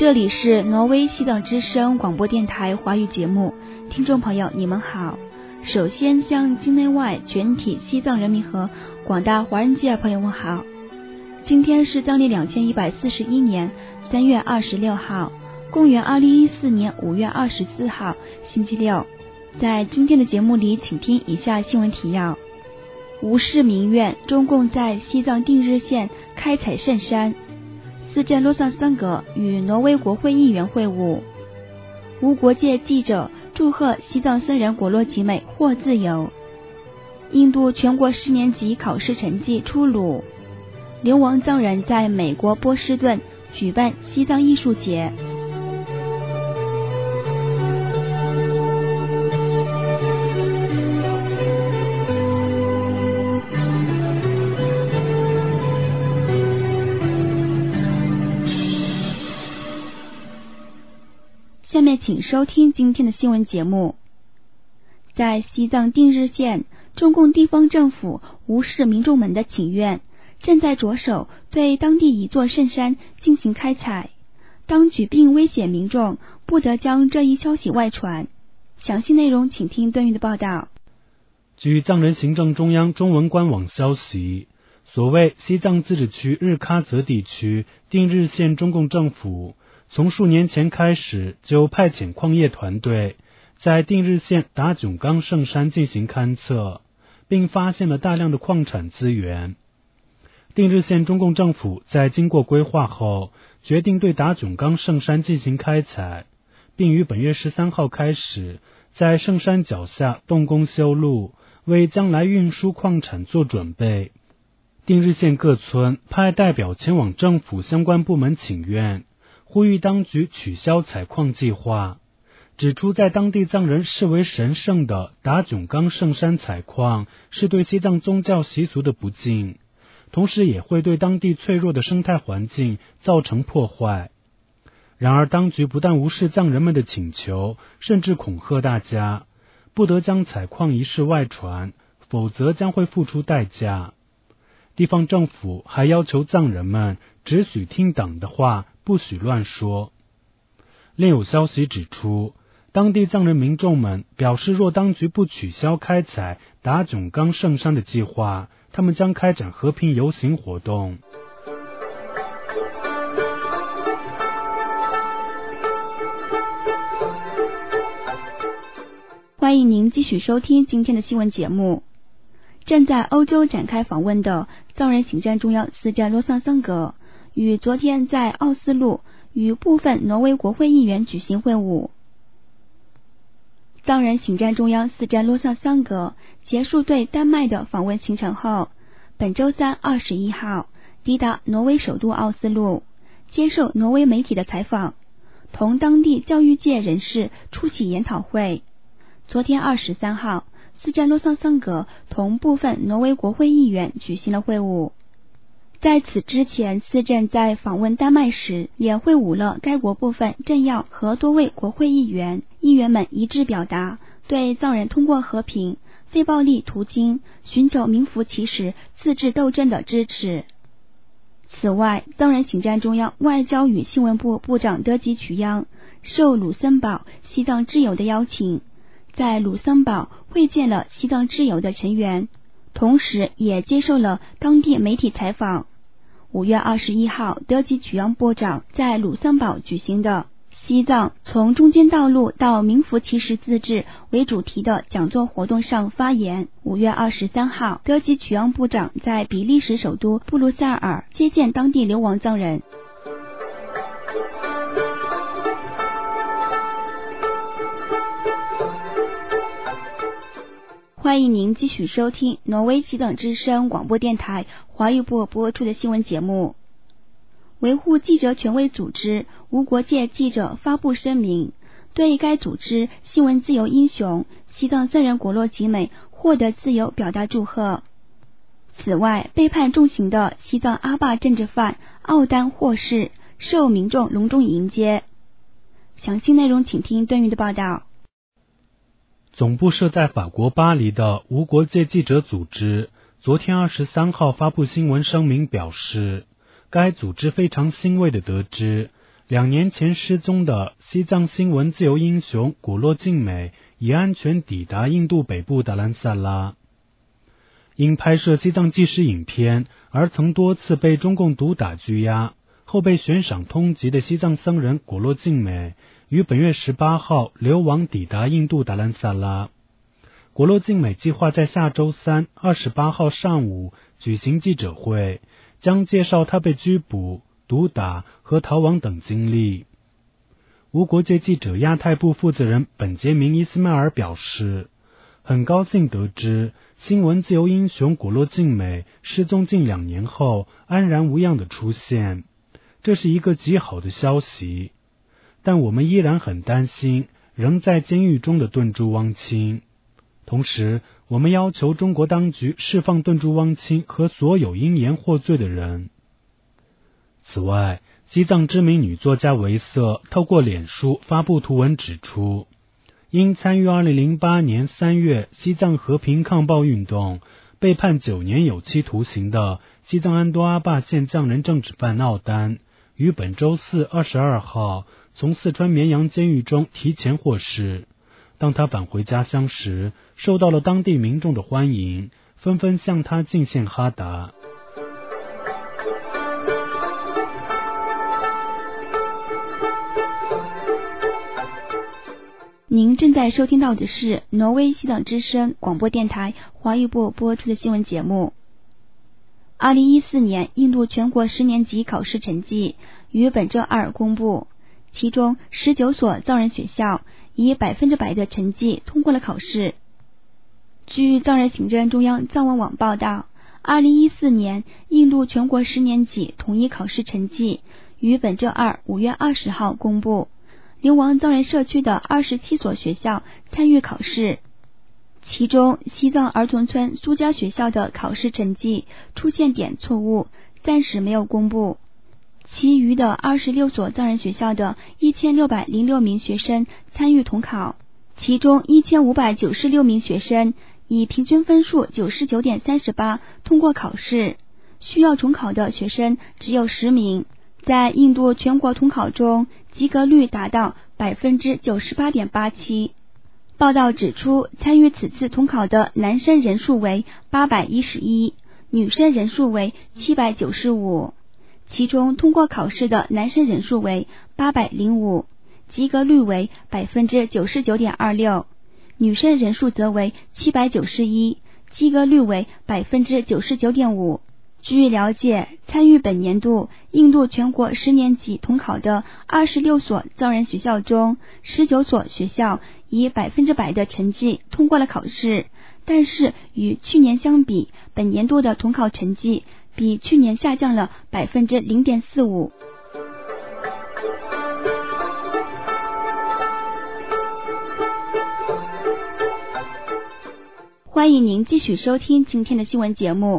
这里是挪威西藏之声广播电台华语节目，听众朋友你们好。首先向境内外全体西藏人民和广大华人界朋友问好。今天是藏历2141年3月26号，公元2014年5月24号，星期六。在今天的节目里，请听以下新闻提要。无事民愿，中共在西藏定日县开采圣山。斯镇洛桑桑格与挪威国会议员会晤。无国界记者祝贺西藏僧人果洛吉美获自由。印度全国10年级考试成绩出炉。流亡藏人在美国波士顿举办西藏艺术节。下面请收听今天的新闻节目。在西藏定日县，中共地方政府无视民众们的请愿，正在着手对当地一座圣山进行开采。当局并威胁民众不得将这一消息外传。详细内容请听段誉的报道。 据藏人行政中央中文官网消息，所谓西藏自治区日喀则地区定日县中共政府从数年前开始就派遣矿业团队在定日县达囧冈圣山进行勘测，并发现了大量的矿产资源。定日县中共政府在经过规划后，决定对达囧冈圣山进行开采，并于本月13号开始在圣山脚下动工修路，为将来运输矿产做准备。定日县各村派代表前往政府相关部门请愿，呼吁当局取消采矿计划，指出在当地藏人视为神圣的达囧冈圣山采矿是对西藏宗教习俗的不敬，同时也会对当地脆弱的生态环境造成破坏。然而当局不但无视藏人们的请求，甚至恐吓大家不得将采矿一事外传，否则将会付出代价。地方政府还要求藏人们只许听党的话，不许乱说。另有消息指出，当地藏人民众们表示，若当局不取消开采达囧冈圣山的计划，他们将开展和平游行活动。 欢迎您继续收听今天的新闻节目。正在欧洲展开访问的藏人行政中央斯镇洛桑桑格与昨天在奥斯陆与部分挪威国会议员举行会晤。藏人行政中央斯镇洛桑桑格结束对丹麦的访问行程后，本周三21号抵达挪威首都奥斯陆，接受挪威媒体的采访，同当地教育界人士出席研讨会。昨天23号，斯镇洛桑桑格同部分挪威国会议员举行了会晤。在此之前，斯镇在访问丹麦时也会晤了该国部分政要和多位国会议员，议员们一致表达对藏人通过和平、非暴力途径寻求名副其实自治斗争的支持。此外，藏人行政中央外交与新闻部部长德吉曲央受卢森堡西藏之友的邀请，在卢森堡会见了西藏之友的成员，同时也接受了当地媒体采访。5月21号，德吉曲央部长在卢森堡举行的西藏从中间道路到名副其实自治为主题的讲座活动上发言。5月23号，德吉曲央部长在比利时首都布鲁塞尔接见当地流亡藏人。欢迎您继续收听挪威西藏之声广播电台华语部播出的新闻节目。维护记者权威组织无国界记者发布声明，对该组织新闻自由英雄西藏僧人果洛吉美获得自由表达祝贺。此外，被判重刑的西藏阿坝政治犯奥丹获释，受民众隆重迎接。详细内容请听段誉的报道。 总部设在法国巴黎的无国界记者组织昨天23号发布新闻声明表示，该组织非常欣慰地得知 2年前失踪的西藏新闻自由英雄古洛静美已安全抵达印度北部达兰萨拉。因拍摄西藏纪实影片而曾多次被中共毒打拘押，后被悬赏通缉的西藏僧人古洛静美于本月18号流亡抵达印度达兰萨拉。古洛静美计划在下周3 28号上午举行记者会，将介绍他被拘捕、毒打和逃亡等经历。无国界记者亚太部负责人本杰明·伊斯迈尔表示，很高兴得知新闻自由英雄古洛静美失踪近2年后安然无恙的出现，这是一个极好的消息。但我们依然很担心仍在监狱中的顿珠汪清。同时，我们要求中国当局释放顿珠汪清和所有因言获罪的人。此外，西藏知名女作家维瑟透过脸书发布图文指出，因参与2008年3月西藏和平抗暴运动，被判9年有期徒刑的西藏安多阿坝县藏人政治犯奥丹，于本周4 22号从四川绵阳监狱中提前获释。当他返回家乡时，受到了当地民众的欢迎，纷纷向他敬献哈达。 您正在收听到的是挪威西藏之声广播电台华语部播出的新闻节目。2014年印度全国10年级考试成绩于本周2公布，其中19所藏人学校以100%的成绩通过了考试。据藏人行政中央藏文网报道，2014年印度全国10年级统一考试成绩于本周2 5月20号公布，流亡藏人社区的27所学校参与考试，其中西藏儿童村苏家学校的考试成绩出现点错误，暂时没有公布。其余的26所藏人学校的1606名学生参与统考，其中1596名学生以平均分数 99.38 通过考试，需要重考的学生只有10名。在印度全国统考中，及格率达到 98.87%。报道指出，参与此次统考的男生人数为811，女生人数为795，其中通过考试的男生人数为805，及格率为 99.26%， 女生人数则为791，及格率为 99.5%。据了解，参与本年度印度全国10年级统考的26所藏人学校中，19所学校以100%的成绩通过了考试，但是与去年相比，本年度的统考成绩比去年下降了 0.45%。欢迎您继续收听今天的新闻节目。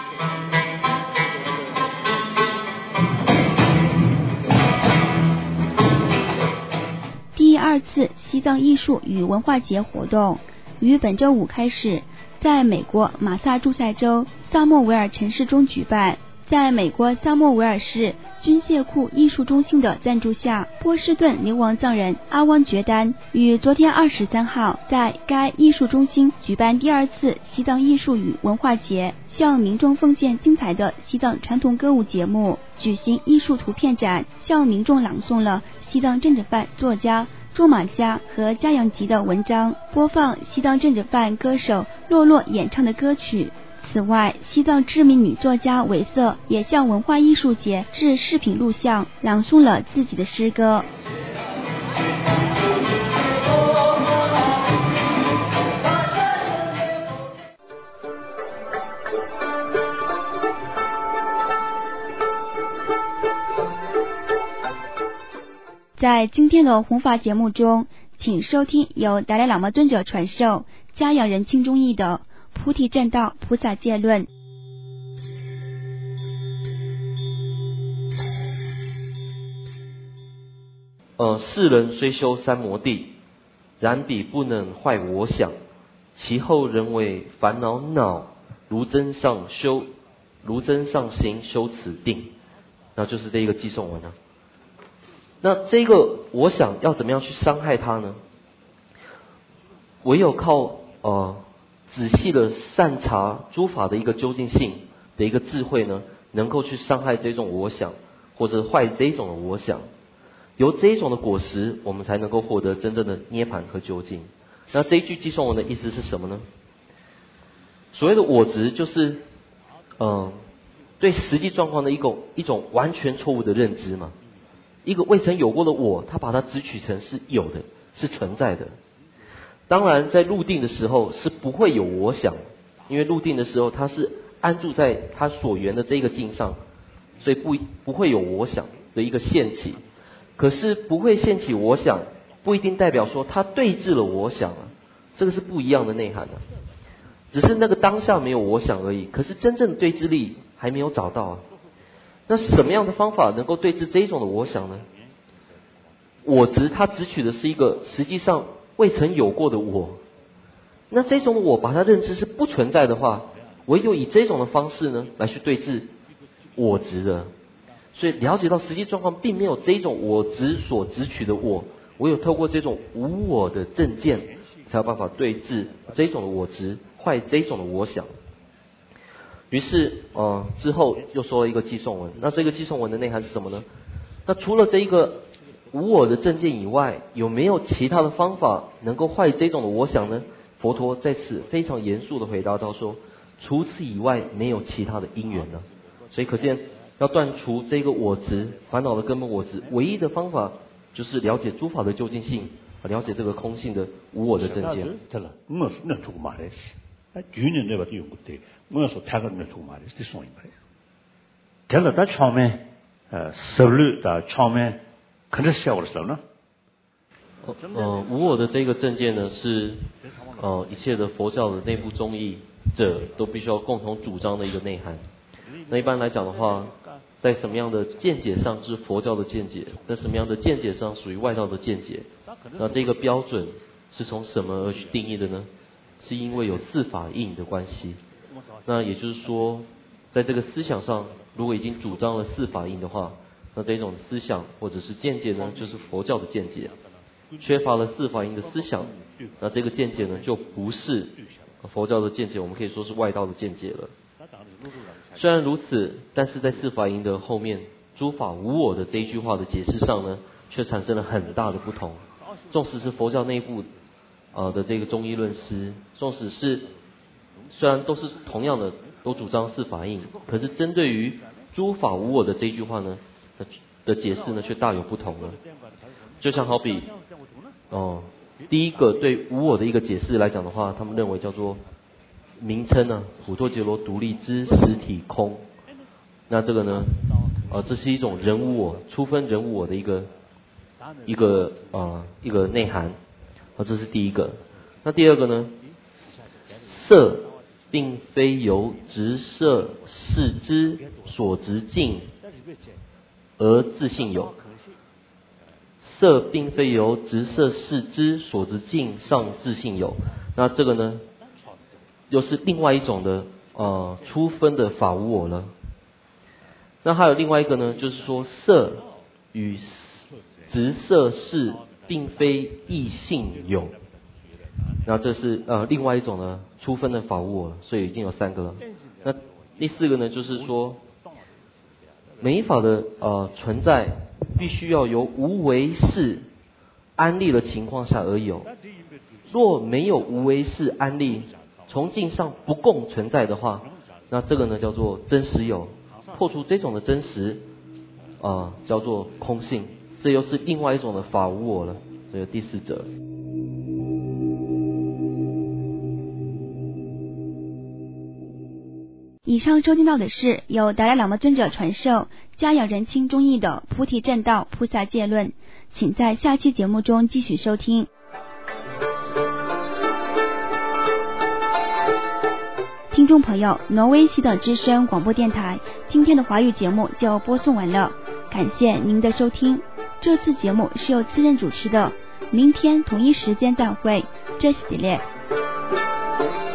第2次西藏艺术与文化节活动于本周5开始，在美国马萨诸塞州萨默维尔城市中举办。在美国萨默维尔市军械库艺术中心的赞助下，波士顿流亡藏人阿汪觉丹于昨天23号在该艺术中心举办第2次西藏艺术与文化节，向民众奉献精彩的西藏传统歌舞节目，举行艺术图片展，向民众朗诵了西藏政治犯作家卓玛嘉和嘉阳吉的文章，播放西藏政治犯歌手洛洛演唱的歌曲。此外，西藏知名女作家维瑟也向文化艺术节制视频录像，朗诵了自己的诗歌。在今天的弘法节目中，请收听由达赖喇嘛尊者传授嘉阳人亲中译的菩提正道菩萨戒论。 世人虽修三摩地，然彼不能坏我想，其后人为烦恼恼，如真上行修此定。那就是这一个寄颂文啊。 那这个我想要怎么样去伤害他呢？唯有靠仔细的善察诸法的一个究竟性的一个智慧呢，能够去伤害这种我想，或者坏这种的我想。由这一种的果实，我们才能够获得真正的涅槃和究竟。那这一句寄送文的意思是什么呢？所谓的我执，就是对实际状况的一种完全错误的认知嘛。一个未曾有过的我，他把它执取成是有的，是存在的。当然在入定的时候是不会有我想，因为入定的时候他是安住在他所缘的这个境上，所以不会有我想的一个现起。可是不会现起我想，不一定代表说他对治了我想啊，这个是不一样的内涵啊。只是那个当下没有我想而已，可是真正的对治力还没有找到啊。那什么样的方法能够对治这一种的我想呢？我执它执取的是一个实际上未曾有过的我，那这种我把它认知是不存在的话，唯有以这种的方式呢来去对治我执的。所以了解到实际状况并没有这种我执所执取的我，唯有透过这种无我的正见，才有办法对治这种的我执，坏这种的我想。于是之后又说了一个寄送文，那这个寄送文的内涵是什么呢？那除了这一个无我的正见以外，有没有其他的方法能够坏这种的我想呢？佛陀在此非常严肃的回答到说，除此以外没有其他的因缘了。所以可见要断除这个我执烦恼的根本我执，唯一的方法就是了解诸法的究竟性，了解这个空性的无我的正见。无我的这个正见呢，是一切的佛教的内部宗义者都必须要共同主张的一个内涵。那一般来讲的话，在什么样的见解上是佛教的见解，在什么样的见解上属于外道的见解，那这个标准是从什么而去定义的呢？是因为有四法印的关系。那也就是说，在这个思想上，如果已经主张了四法印的话，那这种思想或者是见解呢，就是佛教的见解。缺乏了四法印的思想，那这个见解呢，就不是佛教的见解，我们可以说是外道的见解了。虽然如此，但是在四法印的后面，诸法无我的这一句话的解释上呢，却产生了很大的不同。纵使是佛教内部的这个中医论师，纵使是虽然都是同样的都主张四法印，可是针对于诸法无我的这一句话呢的解释呢，却大有不同了。就像好比第一个对无我的一个解释来讲的话，他们认为叫做名称呢，普陀揭罗独立之实体空。那这个呢这是一种人无我，初分人无我的一个内涵，这是第一个。那第二个呢，色并非由执色视之所执境而自性有，色并非由执色视之所执境上自性有。那这个呢，又是另外一种的初分的法无我了。那还有另外一个呢，就是说色与执色视并非异性有，那这是另外一种的初分的法无我，所以已经有三个了。那第四个呢，就是说每一法的存在必须要由无为识安立的情况下而有，若没有无为识安立，从境上不共存在的话，那这个呢叫做真实有。破除这种的真实叫做空性，这又是另外一种的法无我了，这个第四者。 以上收听到的是由达赖喇嘛尊者传授嘉养人亲中译的菩提正道菩萨戒论，请在下期节目中继续收听。听众朋友，挪威西的之声广播电台今天的华语节目就播送完了，感谢您的收听。这次节目是由次任主持的，明天同一时间再会，这是迪列。